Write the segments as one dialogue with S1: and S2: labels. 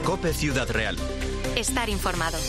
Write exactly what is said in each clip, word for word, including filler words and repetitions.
S1: COPE Ciudad Real.
S2: Estar informado.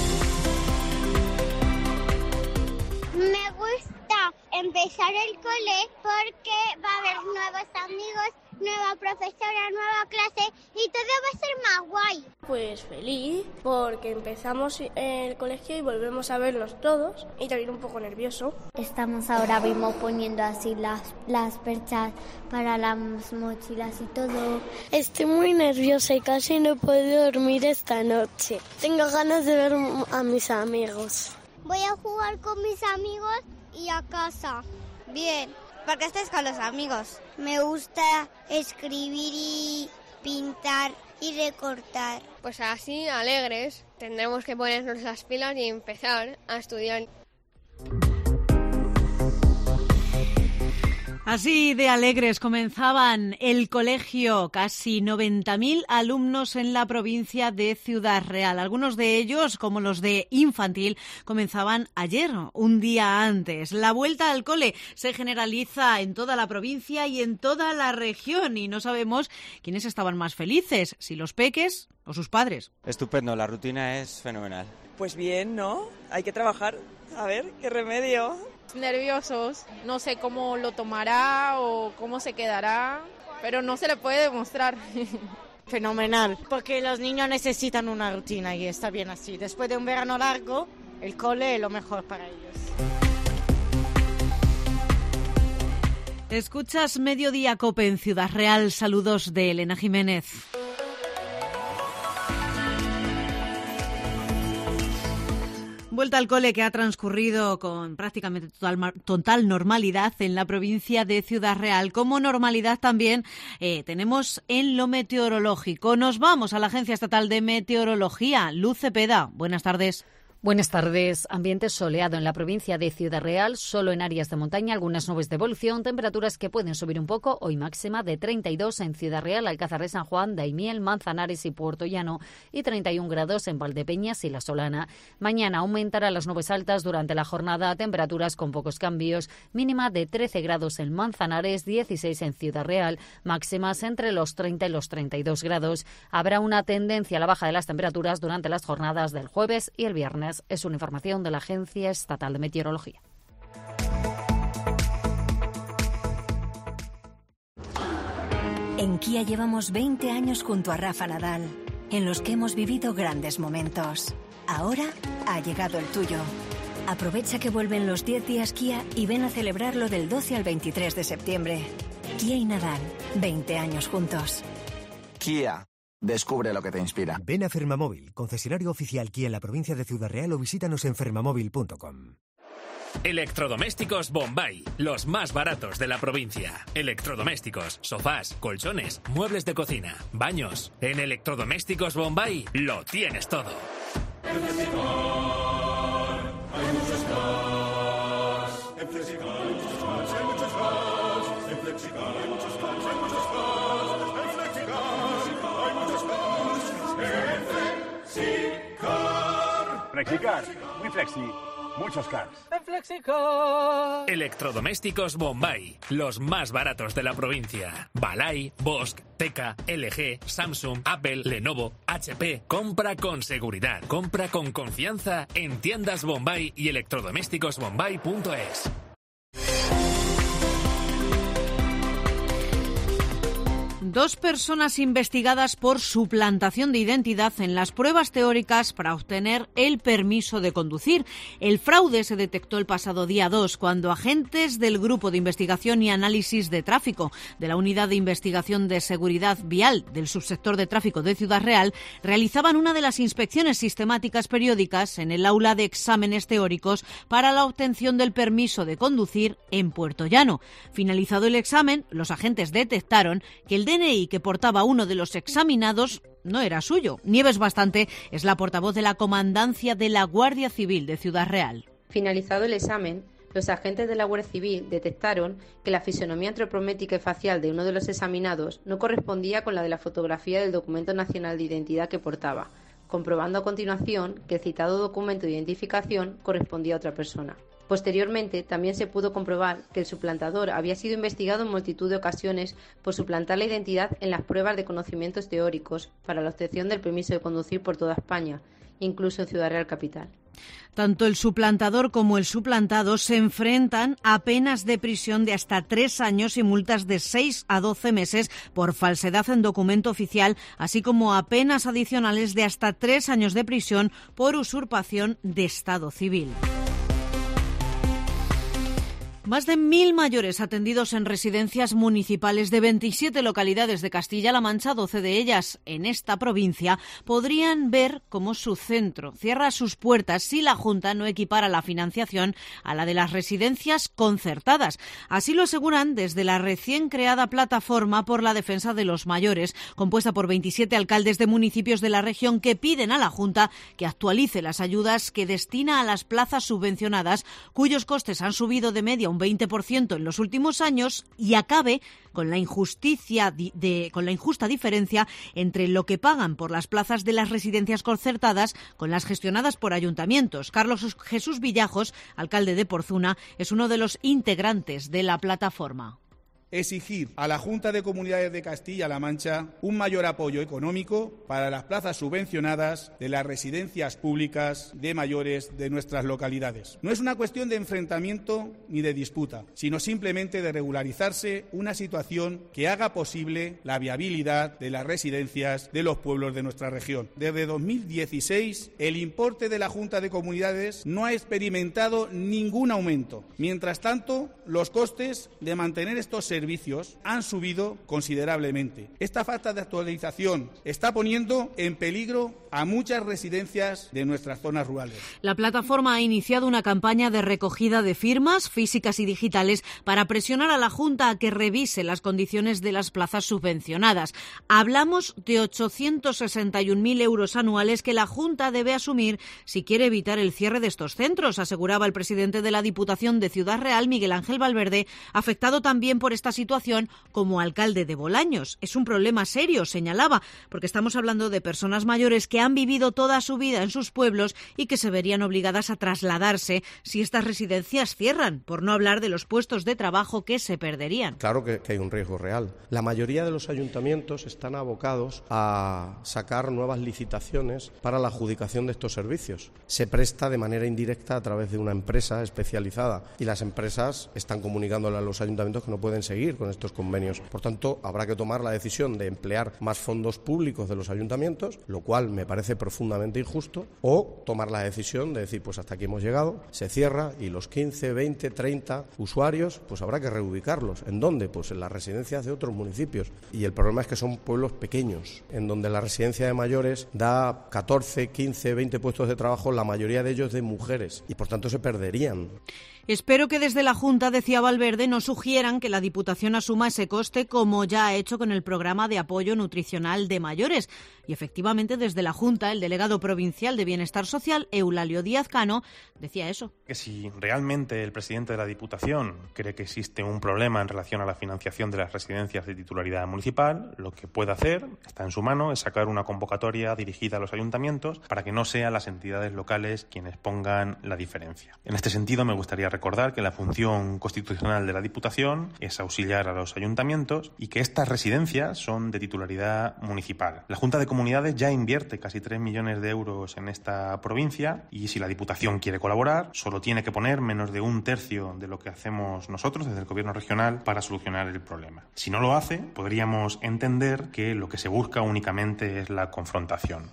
S3: Me gusta empezar el cole porque va a haber nuevos amigos, nueva profesora, nueva clase y todo va a ser más guay.
S4: Pues feliz porque empezamos el colegio y volvemos a vernos todos y también un poco nervioso.
S5: Estamos ahora mismo poniendo así las, las perchas para las mochilas y todo.
S4: Estoy muy nerviosa y casi no puedo dormir esta noche. Tengo ganas de ver a mis amigos.
S3: Voy a jugar con mis amigos y a casa.
S6: Bien, porque estáis con los amigos.
S3: Me gusta escribir y pintar y recortar.
S7: Pues así, alegres, tendremos que ponernos las pilas y empezar a estudiar.
S8: Así de alegres comenzaban el colegio, casi noventa mil alumnos en la provincia de Ciudad Real. Algunos de ellos, como los de infantil, comenzaban ayer, un día antes. La vuelta al cole se generaliza en toda la provincia y en toda la región y no sabemos quiénes estaban más felices, si los peques o sus padres.
S9: Estupendo, la rutina es fenomenal.
S10: Pues bien, ¿no? Hay que trabajar. A ver, qué remedio.
S11: Nerviosos, no sé cómo lo tomará o cómo se quedará, pero no se le puede demostrar.
S12: Fenomenal, porque los niños necesitan una rutina y está bien así. Después de un verano largo, el cole es lo mejor para ellos.
S8: Escuchas Mediodía COPE en Ciudad Real. Saludos de Elena Jiménez. Vuelta al cole que ha transcurrido con prácticamente total, total normalidad en la provincia de Ciudad Real. Como normalidad también eh, tenemos en lo meteorológico. Nos vamos a la Agencia Estatal de Meteorología. Luz Cepeda, buenas tardes.
S13: Buenas tardes. Ambiente soleado en la provincia de Ciudad Real, solo en áreas de montaña, algunas nubes de evolución, temperaturas que pueden subir un poco, hoy máxima de treinta y dos en Ciudad Real, Alcázar de San Juan, Daimiel, Manzanares y Puerto Llano y treinta y un grados en Valdepeñas y La Solana. Mañana aumentarán las nubes altas durante la jornada, temperaturas con pocos cambios, mínima de trece grados en Manzanares, dieciséis en Ciudad Real, máximas entre los treinta y los treinta y dos grados. Habrá una tendencia a la baja de las temperaturas durante las jornadas del jueves y el viernes. Es una información de la Agencia Estatal de Meteorología.
S2: En Kia llevamos veinte años junto a Rafa Nadal, en los que hemos vivido grandes momentos. Ahora ha llegado el tuyo. Aprovecha que vuelven los diez días Kia y ven a celebrarlo del doce al veintitrés de septiembre. Kia y Nadal, veinte años juntos.
S14: Kia. Descubre lo que te inspira.
S15: Ven a Fermamóvil, concesionario oficial Kia en la provincia de Ciudad Real o visítanos en fermamóvil punto com.
S16: Electrodomésticos Bombay, los más baratos de la provincia. Electrodomésticos, sofás, colchones, muebles de cocina, baños. En Electrodomésticos Bombay lo tienes todo.
S17: En Flexicar hay muchos más. En Flexicar hay muchos más, hay muchos más. En Flexicar hay muchos más, hay muchos más. En Flexicar hay muchos más. En Flexicar.
S18: Flexicar, muy flexi. Muchos cars.
S16: En Flexicar. Electrodomésticos Bombay, los más baratos de la provincia. Balay, Bosch, Teka, L G, Samsung, Apple, Lenovo, H P. Compra con seguridad, compra con confianza en tiendas Bombay y electrodomésticos bombay punto es.
S8: Dos personas investigadas por suplantación de identidad en las pruebas teóricas para obtener el permiso de conducir. El fraude se detectó el pasado día dos, cuando agentes del Grupo de Investigación y Análisis de Tráfico de la Unidad de Investigación de Seguridad Vial del Subsector de Tráfico de Ciudad Real realizaban una de las inspecciones sistemáticas periódicas en el aula de exámenes teóricos para la obtención del permiso de conducir en Puerto Llano. Finalizado el examen, los agentes detectaron que el D N I que portaba uno de los examinados no era suyo. Nieves Bastante es la portavoz de la Comandancia de la Guardia Civil de Ciudad Real.
S19: Finalizado el examen, los agentes de la Guardia Civil detectaron que la fisonomía antropométrica y facial de uno de los examinados no correspondía con la de la fotografía del documento nacional de identidad que portaba, comprobando a continuación que el citado documento de identificación correspondía a otra persona. Posteriormente, también se pudo comprobar que el suplantador había sido investigado en multitud de ocasiones por suplantar la identidad en las pruebas de conocimientos teóricos para la obtención del permiso de conducir por toda España, incluso en Ciudad Real capital.
S8: Tanto el suplantador como el suplantado se enfrentan a penas de prisión de hasta tres años y multas de seis a doce meses por falsedad en documento oficial, así como a penas adicionales de hasta tres años de prisión por usurpación de estado civil. Más de mil mayores atendidos en residencias municipales de veintisiete localidades de Castilla-La Mancha, doce de ellas en esta provincia, podrían ver cómo su centro cierra sus puertas si la Junta no equipara la financiación a la de las residencias concertadas. Así lo aseguran desde la recién creada Plataforma por la Defensa de los Mayores, compuesta por veintisiete alcaldes de municipios de la región que piden a la Junta que actualice las ayudas que destina a las plazas subvencionadas, cuyos costes han subido de media un veinte por ciento en los últimos años, y acabe con la injusticia de, con la injusta diferencia entre lo que pagan por las plazas de las residencias concertadas con las gestionadas por ayuntamientos. Carlos Jesús Villajos, alcalde de Porzuna, es uno de los integrantes de la plataforma.
S1: Exigir a la Junta de Comunidades de Castilla-La Mancha un mayor apoyo económico para las plazas subvencionadas de las residencias públicas de mayores de nuestras localidades. No es una cuestión de enfrentamiento ni de disputa, sino simplemente de regularizarse una situación que haga posible la viabilidad de las residencias de los pueblos de nuestra región. Desde dos mil dieciséis, el importe de la Junta de Comunidades no ha experimentado ningún aumento. Mientras tanto, los costes de mantener estos servicios servicios han subido considerablemente. Esta falta de actualización está poniendo en peligro a muchas residencias de nuestras zonas rurales.
S8: La plataforma ha iniciado una campaña de recogida de firmas físicas y digitales para presionar a la Junta a que revise las condiciones de las plazas subvencionadas. Hablamos de ochocientos sesenta y un mil euros anuales que la Junta debe asumir si quiere evitar el cierre de estos centros, aseguraba el presidente de la Diputación de Ciudad Real, Miguel Ángel Valverde, afectado también por esta situación como alcalde de Bolaños. Es un problema serio, señalaba, porque estamos hablando de personas mayores que han vivido toda su vida en sus pueblos y que se verían obligadas a trasladarse si estas residencias cierran, por no hablar de los puestos de trabajo que se perderían.
S20: Claro que, que hay un riesgo real. La mayoría de los ayuntamientos están abocados a sacar nuevas licitaciones para la adjudicación de estos servicios. Se presta de manera indirecta a través de una empresa especializada y las empresas están comunicándole a los ayuntamientos que no pueden seguir con estos convenios. Por tanto, habrá que tomar la decisión de emplear más fondos públicos de los ayuntamientos, lo cual me parece profundamente injusto, o tomar la decisión de decir, pues hasta aquí hemos llegado, se cierra y los quince, veinte, treinta usuarios, pues habrá que reubicarlos. ¿En dónde? Pues en las residencias de otros municipios. Y el problema es que son pueblos pequeños, en donde la residencia de mayores da catorce, quince, veinte puestos de trabajo, la mayoría de ellos de mujeres, y por tanto se perderían.
S8: Espero que desde la Junta, decía Valverde, no sugieran que la Diputación asuma ese coste como ya ha hecho con el programa de apoyo nutricional de mayores. Y efectivamente, desde la Junta, el delegado provincial de Bienestar Social, Eulalio Díaz Cano, decía eso.
S21: Que si realmente el presidente de la Diputación cree que existe un problema en relación a la financiación de las residencias de titularidad municipal, lo que puede hacer, está en su mano, es sacar una convocatoria dirigida a los ayuntamientos para que no sean las entidades locales quienes pongan la diferencia. En este sentido, me gustaría recordar que la función constitucional de la Diputación es auxiliar a los ayuntamientos y que estas residencias son de titularidad municipal. La Junta de Comunidades ya invierte casi tres millones de euros en esta provincia y si la Diputación quiere colaborar, solo tiene que poner menos de un tercio de lo que hacemos nosotros desde el Gobierno regional para solucionar el problema. Si no lo hace, podríamos entender que lo que se busca únicamente es la confrontación.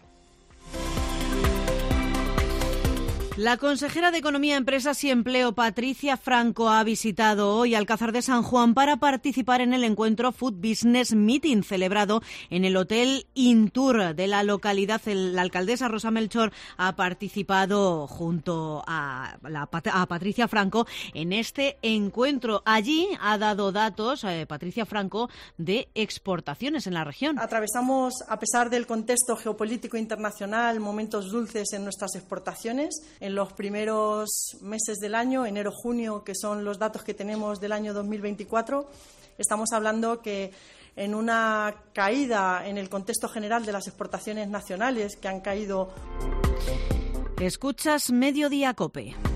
S8: La consejera de Economía, Empresas y Empleo, Patricia Franco, ha visitado hoy Alcázar de San Juan para participar en el encuentro Food Business Meeting celebrado en el Hotel Intur de la localidad. La alcaldesa Rosa Melchor ha participado junto a, la, a Patricia Franco en este encuentro. Allí ha dado datos, eh, Patricia Franco, de exportaciones en la región.
S22: Atravesamos, a pesar del contexto geopolítico internacional, momentos dulces en nuestras exportaciones. En los primeros meses del año, enero-junio, que son los datos que tenemos del año dos mil veinticuatro, estamos hablando que en una caída en el contexto general de las exportaciones nacionales que han caído.
S8: Escuchas Mediodía COPE.